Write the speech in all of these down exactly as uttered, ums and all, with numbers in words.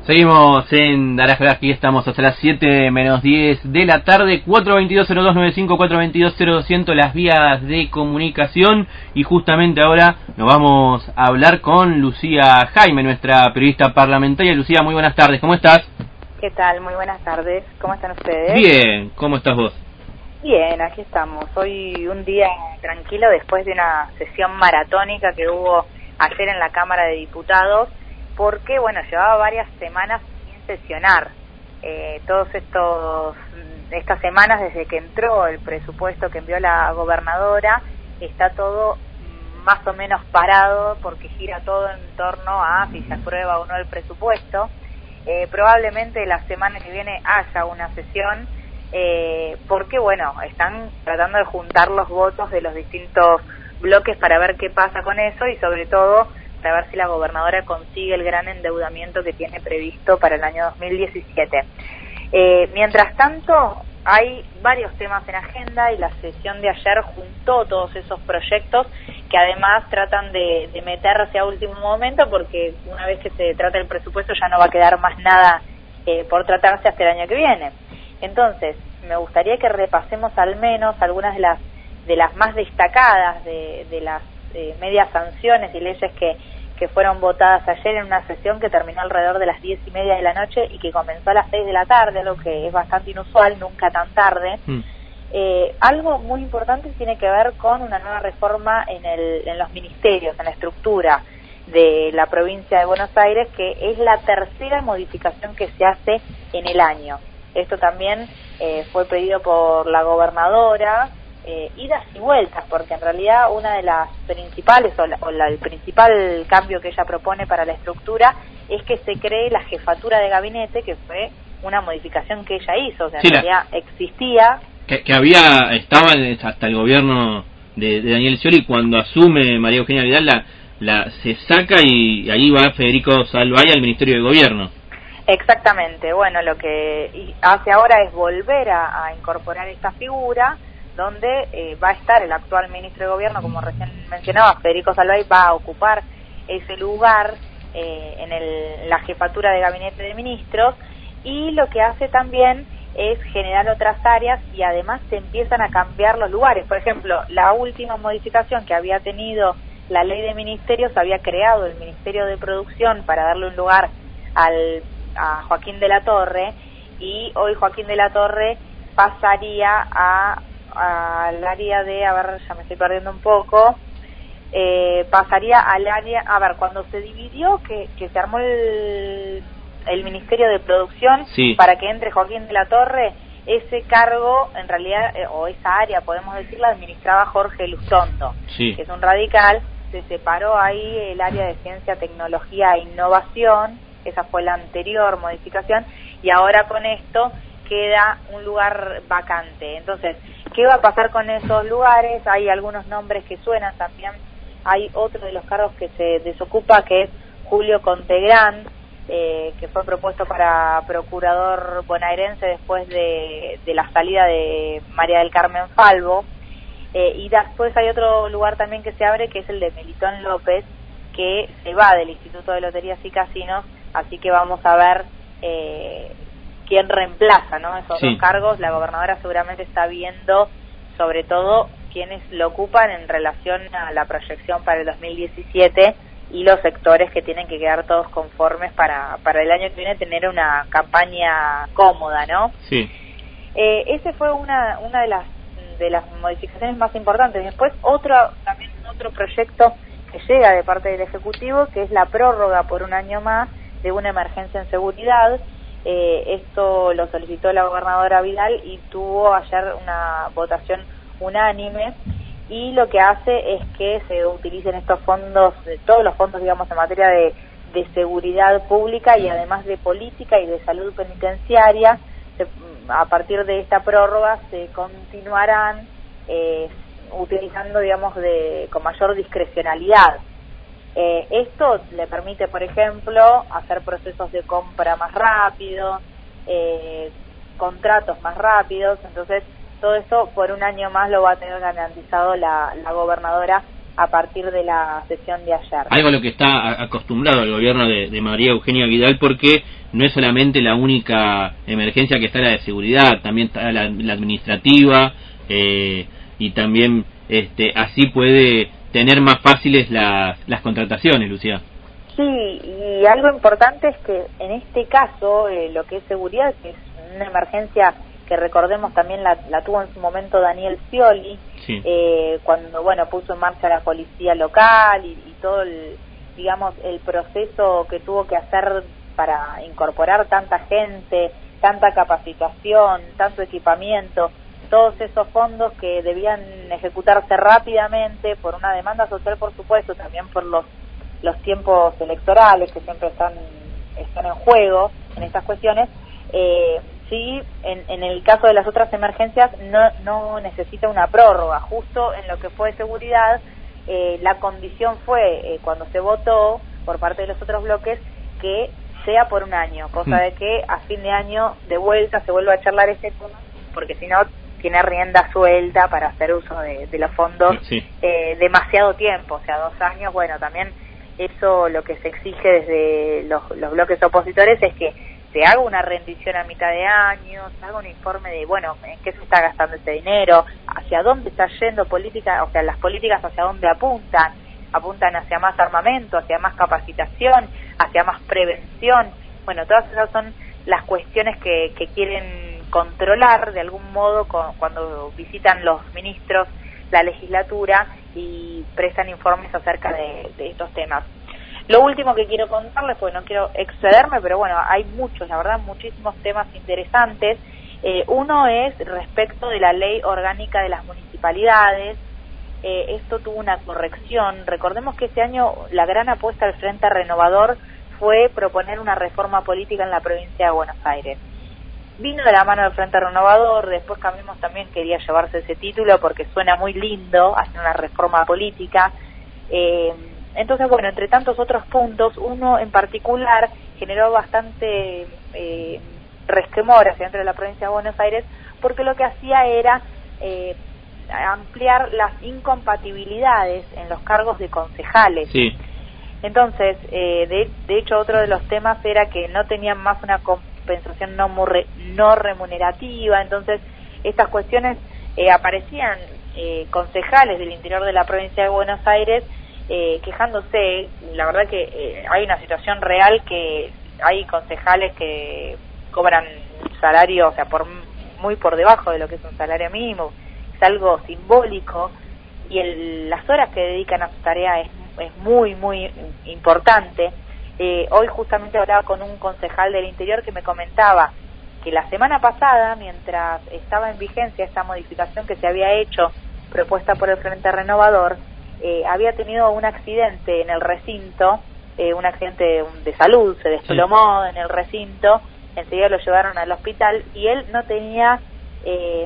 Seguimos en Darajara, aquí estamos hasta las siete menos diez de la tarde, cuatro veintidós cero dos noventa y cinco, cuatro veintidós cero doscientos, las vías de comunicación, y justamente ahora nos vamos a hablar con Lucía Jaime, nuestra periodista parlamentaria. Lucía, muy buenas tardes, ¿cómo estás? ¿Qué tal? Muy buenas tardes, ¿cómo están ustedes? Bien, ¿cómo estás vos? Bien, aquí estamos. Hoy un día tranquilo después de una sesión maratónica que hubo ayer en la Cámara de Diputados, porque, bueno, llevaba varias semanas sin sesionar. Eh, todos estos estas semanas desde que entró el presupuesto que envió la gobernadora, está todo más o menos parado porque gira todo en torno a si se aprueba o no el presupuesto. Eh, probablemente la semana que viene haya una sesión, eh, porque, bueno, están tratando de juntar los votos de los distintos bloques para ver qué pasa con eso y, sobre todo, para ver si la gobernadora consigue el gran endeudamiento que tiene previsto para el año dos mil diecisiete. Eh, mientras tanto, hay varios temas en agenda y la sesión de ayer juntó todos esos proyectos que además tratan de, de meterse a último momento, porque una vez que se trata el presupuesto ya no va a quedar más nada eh, por tratarse hasta el año que viene. Entonces, me gustaría que repasemos al menos algunas de las de las más destacadas de, de las eh, medias sanciones y leyes que, que fueron votadas ayer en una sesión que terminó alrededor de las diez y media de la noche y que comenzó a las seis de la tarde, lo que es bastante inusual, nunca tan tarde. Mm. Eh, algo muy importante tiene que ver con una nueva reforma en, el, en los ministerios, en la estructura de la provincia de Buenos Aires, que es la tercera modificación que se hace en el año. Esto también eh, fue pedido por la gobernadora, eh, idas y vueltas, porque en realidad una de las principales, o, la, o la, el principal cambio que ella propone para la estructura es que se cree la jefatura de gabinete, que fue una modificación que ella hizo, o sea, en sí, realidad la... existía... Que, que había, estaba hasta el gobierno de, de Daniel Scioli, cuando asume María Eugenia Vidal, la, la se saca y ahí va Federico Salvay al Ministerio de Gobierno. Exactamente, bueno, lo que hace ahora es volver a, a incorporar esta figura, donde eh, va a estar el actual ministro de Gobierno, como recién mencionaba, Federico Salvay, va a ocupar ese lugar eh, en el, la jefatura de gabinete de ministros, y lo que hace también es generar otras áreas y además se empiezan a cambiar los lugares. Por ejemplo, la última modificación que había tenido la ley de ministerios había creado el Ministerio de Producción para darle un lugar al, a Joaquín de la Torre, y hoy Joaquín de la Torre pasaría a al área de, a ver, ya me estoy perdiendo un poco, eh, pasaría al área, a ver, cuando se dividió, que, que se armó el el Ministerio de Producción, sí, para que entre Joaquín de la Torre, ese cargo, en realidad, eh, o esa área, podemos decirla, administraba Jorge Lustondo, sí, que es un radical. Se separó ahí el área de Ciencia, Tecnología e Innovación, esa fue la anterior modificación, y ahora con esto queda un lugar vacante. Entonces, ¿qué va a pasar con esos lugares? Hay algunos nombres que suenan también. Hay otro de los cargos que se desocupa, que es Julio Contegrán, Eh, que fue propuesto para procurador bonaerense después de, de la salida de María del Carmen Falvo, eh, y después hay otro lugar también que se abre, que es el de Melitón López, que se va del Instituto de Loterías y Casinos, así que vamos a ver eh, quién reemplaza, ¿no?, esos sí. dos cargos. La gobernadora seguramente está viendo sobre todo quiénes lo ocupan en relación a la proyección para el dos mil diecisiete y los sectores que tienen que quedar todos conformes para para el año que viene tener una campaña cómoda, ¿no? Sí. Eh, ese fue una una de las de las modificaciones más importantes. Después otro también otro proyecto que llega de parte del Ejecutivo, que es la prórroga por un año más de una emergencia en seguridad. Eh, esto lo solicitó la gobernadora Vidal y tuvo ayer una votación unánime. Y lo que hace es que se utilicen estos fondos, todos los fondos, digamos, en materia de, de seguridad pública y además de política y de salud penitenciaria. Se, a partir de esta prórroga se continuarán eh, utilizando, digamos, de con mayor discrecionalidad. Eh, esto le permite, por ejemplo, hacer procesos de compra más rápido, eh, contratos más rápidos. Entonces, todo eso por un año más lo va a tener garantizado la, la gobernadora a partir de la sesión de ayer. Algo a lo que está acostumbrado el gobierno de, de María Eugenia Vidal, porque no es solamente la única emergencia que está la de seguridad, también está la, la administrativa, eh, y también este así puede tener más fáciles las, las contrataciones, Lucía. Sí, y algo importante es que en este caso, eh, lo que es seguridad, que es una emergencia que recordemos también la, la tuvo en su momento Daniel Scioli, sí. eh, cuando bueno puso en marcha la policía local y, y todo el, digamos, el proceso que tuvo que hacer para incorporar tanta gente, tanta capacitación, tanto equipamiento, todos esos fondos que debían ejecutarse rápidamente por una demanda social, por supuesto, también por los los tiempos electorales que siempre están están en juego en estas cuestiones. eh, sí, en, en el caso de las otras emergencias no no necesita una prórroga. Justo en lo que fue seguridad, eh, la condición fue, eh, cuando se votó por parte de los otros bloques, que sea por un año, cosa de que a fin de año de vuelta se vuelva a charlar ese tema, porque si no tiene rienda suelta para hacer uso de, de los fondos, sí. eh, demasiado tiempo, o sea, dos años. Bueno, también eso lo que se exige desde los, los bloques opositores es que se haga una rendición a mitad de año, se haga un informe de, bueno, en qué se está gastando ese dinero, hacia dónde está yendo política, o sea, las políticas hacia dónde apuntan, apuntan hacia más armamento, hacia más capacitación, hacia más prevención. Bueno, todas esas son las cuestiones que, que quieren controlar de algún modo con, cuando visitan los ministros la legislatura y prestan informes acerca de, de estos temas. Lo último que quiero contarles, porque no quiero excederme, pero bueno, hay muchos, la verdad, muchísimos temas interesantes. Eh, uno es respecto de la ley orgánica de las municipalidades. Eh, esto tuvo una corrección. Recordemos que este año la gran apuesta del Frente Renovador fue proponer una reforma política en la provincia de Buenos Aires. Vino de la mano del Frente Renovador, después Cambiemos también quería llevarse ese título porque suena muy lindo hacer una reforma política. Eh, entonces, bueno, entre tantos otros puntos, uno en particular generó bastante eh, resquemor hacia dentro de la provincia de Buenos Aires, porque lo que hacía era eh, ampliar las incompatibilidades en los cargos de concejales. Sí. Entonces, eh, de, de hecho, otro de los temas era que no tenían más una compensación no, murre, no remunerativa. Entonces, estas cuestiones eh, aparecían eh, concejales del interior de la provincia de Buenos Aires eh, quejándose. La verdad que eh, hay una situación real que hay concejales que cobran un salario, o sea, por muy por debajo de lo que es un salario mínimo. Es algo simbólico y el, las horas que dedican a su tarea es, es muy, muy importante. Eh, hoy justamente hablaba con un concejal del interior que me comentaba que la semana pasada, mientras estaba en vigencia esta modificación que se había hecho, propuesta por el Frente Renovador, eh, había tenido un accidente en el recinto, eh, un accidente de, de salud, se desplomó sí. en el recinto, enseguida lo llevaron al hospital y él no tenía eh,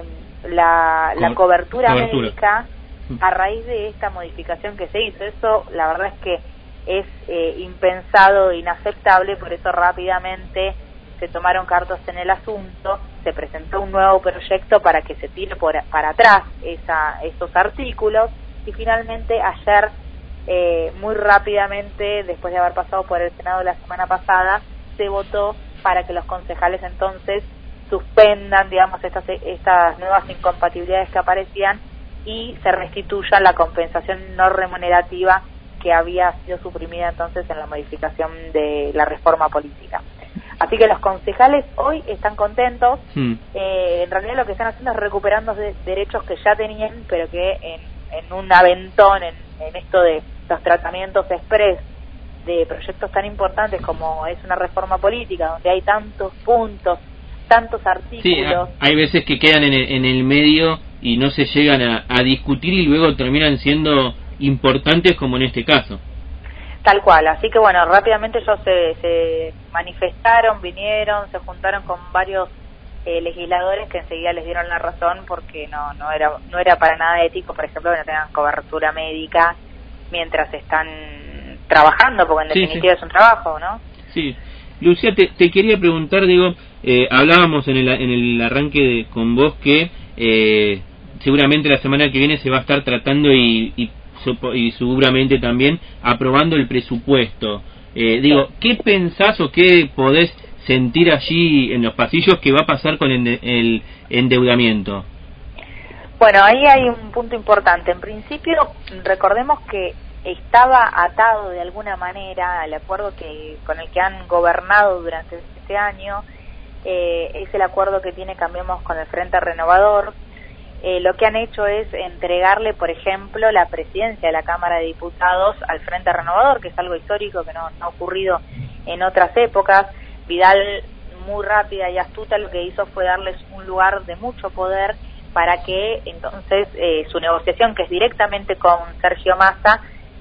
la, Co la cobertura, cobertura médica a raíz de esta modificación que se hizo. Eso la verdad es que es eh, impensado e inaceptable, por eso rápidamente se tomaron cartas en el asunto, se presentó un nuevo proyecto para que se tire por, para atrás esa, esos artículos y finalmente ayer, eh, muy rápidamente, después de haber pasado por el Senado la semana pasada, se votó para que los concejales entonces suspendan, digamos, estas, estas nuevas incompatibilidades que aparecían y se restituya la compensación no remunerativa que había sido suprimida entonces en la modificación de la reforma política. Así que los concejales hoy están contentos. Hmm. Eh, en realidad lo que están haciendo es recuperando de, derechos que ya tenían, pero que en, en un aventón, en, en esto de los tratamientos express de proyectos tan importantes como es una reforma política, donde hay tantos puntos, tantos artículos. Sí, hay veces que quedan en el, en el medio y no se llegan a, a discutir y luego terminan siendo importantes como en este caso. Tal cual, así que bueno, rápidamente ellos se, se manifestaron, vinieron, se juntaron con varios eh, legisladores que enseguida les dieron la razón porque no no era no era para nada ético, por ejemplo, que no tengan cobertura médica mientras están trabajando, porque en sí, definitiva sí. es un trabajo, ¿no? Sí. Lucía, te, te quería preguntar, digo, eh, hablábamos en el, en el arranque de, con vos que eh, seguramente la semana que viene se va a estar tratando y, y y seguramente también aprobando el presupuesto. Eh, digo, ¿qué pensás o qué podés sentir allí en los pasillos que va a pasar con el, el endeudamiento? Bueno, ahí hay un punto importante. En principio, recordemos que estaba atado de alguna manera al acuerdo que con el que han gobernado durante este año, eh, es el acuerdo que tiene Cambiemos con el Frente Renovador. Eh, lo que han hecho es entregarle, por ejemplo, la presidencia de la Cámara de Diputados al Frente Renovador, que es algo histórico que no, no ha ocurrido en otras épocas. Vidal, muy rápida y astuta, lo que hizo fue darles un lugar de mucho poder para que entonces eh, su negociación, que es directamente con Sergio Massa,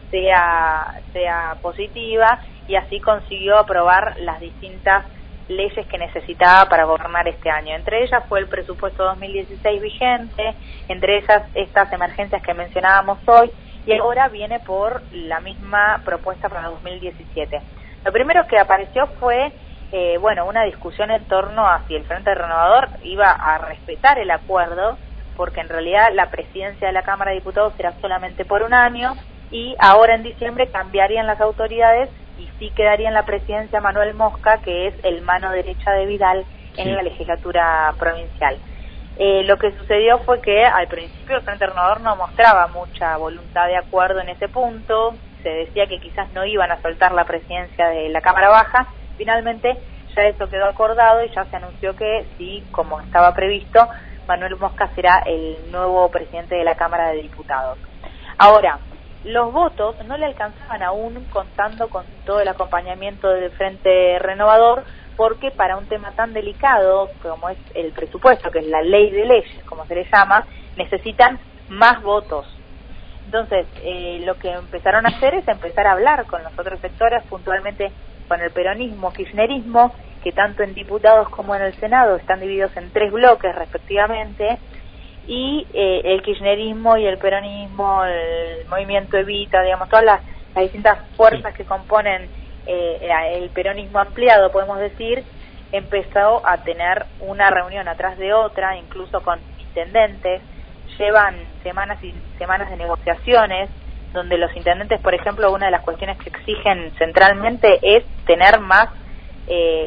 sea, sea positiva, y así consiguió aprobar las distintas leyes que necesitaba para gobernar este año. Entre ellas fue el presupuesto dos mil dieciséis vigente, entre esas estas emergencias que mencionábamos hoy, y ahora viene por la misma propuesta para dos mil diecisiete. Lo primero que apareció fue eh, bueno, una discusión en torno a si el Frente Renovador iba a respetar el acuerdo, porque en realidad la presidencia de la Cámara de Diputados era solamente por un año, y ahora en diciembre cambiarían las autoridades y sí quedaría en la presidencia Manuel Mosca, que es el mano derecha de Vidal en sí. la legislatura provincial. Eh, lo que sucedió fue que al principio el Frente Renovador no mostraba mucha voluntad de acuerdo en ese punto, se decía que quizás no iban a soltar la presidencia de la Cámara Baja. Finalmente ya eso quedó acordado y ya se anunció que sí, como estaba previsto, Manuel Mosca será el nuevo presidente de la Cámara de Diputados. Ahora, los votos no le alcanzaban aún contando con todo el acompañamiento del Frente Renovador, porque para un tema tan delicado como es el presupuesto, que es la ley de leyes, como se le llama, necesitan más votos. Entonces, eh, lo que empezaron a hacer es empezar a hablar con los otros sectores, puntualmente con el peronismo, kirchnerismo, que tanto en diputados como en el Senado están divididos en tres bloques respectivamente, y eh, el kirchnerismo y el peronismo, el movimiento Evita, digamos, todas las, las distintas fuerzas que componen eh, el peronismo ampliado, podemos decir, empezó a tener una reunión atrás de otra, incluso con intendentes. Llevan semanas y semanas de negociaciones, donde los intendentes, por ejemplo, una de las cuestiones que exigen centralmente es tener más eh,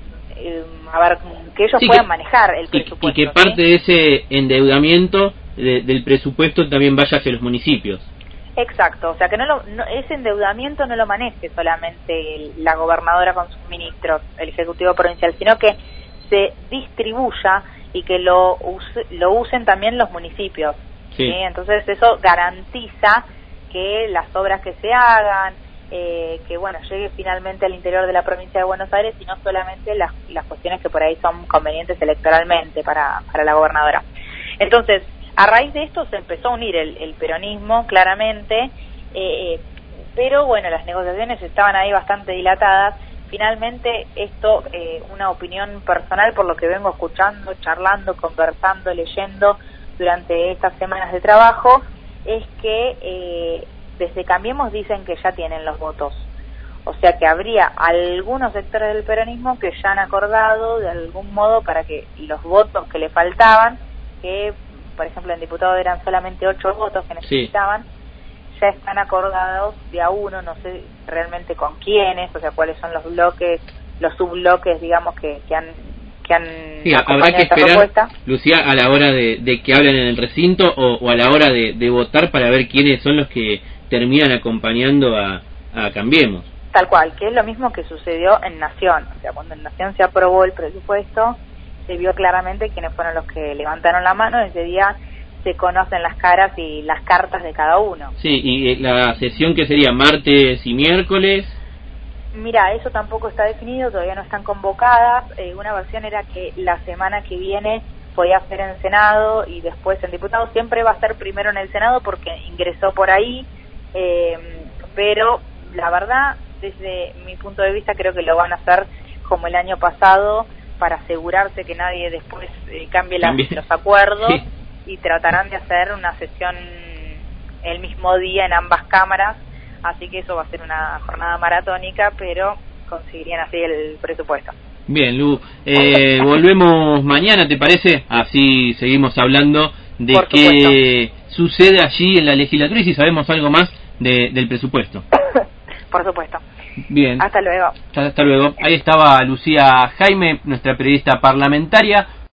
Eh, a ver, que ellos sí, puedan que, manejar el presupuesto. Y que parte ¿sí? de ese endeudamiento de, del presupuesto también vaya hacia los municipios. Exacto, o sea, que no, lo, no ese endeudamiento no lo maneje solamente el, la gobernadora con sus ministros, el Ejecutivo Provincial, sino que se distribuya y que lo, use, lo usen también los municipios. Sí. ¿sí? Entonces eso garantiza que las obras que se hagan, Eh, que bueno, llegue finalmente al interior de la provincia de Buenos Aires, y no solamente las, las cuestiones que por ahí son convenientes electoralmente para, para la gobernadora. Entonces, a raíz de esto se empezó a unir el, el peronismo, claramente, eh, pero bueno, las negociaciones estaban ahí bastante dilatadas. Finalmente, esto, eh, una opinión personal por lo que vengo escuchando, charlando, conversando, leyendo durante estas semanas de trabajo, es que eh, desde Cambiemos dicen que ya tienen los votos, o sea que habría algunos sectores del peronismo que ya han acordado de algún modo para que los votos que le faltaban, que por ejemplo en diputados eran solamente ocho votos que necesitaban, sí. ya están acordados de a uno, no sé realmente con quiénes, o sea cuáles son los bloques, los subbloques, digamos, que, que han que han sí, habrá que esperar, propuesta. Lucía, a la hora de, de que hablen en el recinto o, o a la hora de, de votar para ver quiénes son los que terminan acompañando a, a Cambiemos. Tal cual, que es lo mismo que sucedió en Nación, o sea, cuando en Nación se aprobó el presupuesto, se vio claramente quiénes fueron los que levantaron la mano. Ese día se conocen las caras y las cartas de cada uno. Sí, y la sesión que sería martes y miércoles. Mira, eso tampoco está definido, todavía no están convocadas. Eh, una versión era que la semana que viene podía ser en Senado y después en Diputados. Siempre va a ser primero en el Senado porque ingresó por ahí, eh, pero la verdad, desde mi punto de vista, creo que lo van a hacer como el año pasado para asegurarse que nadie después eh, cambie las, los acuerdos, sí. y tratarán de hacer una sesión el mismo día en ambas cámaras. Así que eso va a ser una jornada maratónica, pero conseguirían así el presupuesto. Bien, Lu, eh, volvemos mañana, ¿te parece? Así seguimos hablando de qué sucede allí en la legislatura y si sabemos algo más de, del presupuesto. Por supuesto. Bien. Hasta luego. Hasta luego. Ahí estaba Lucía Jaime, nuestra periodista parlamentaria,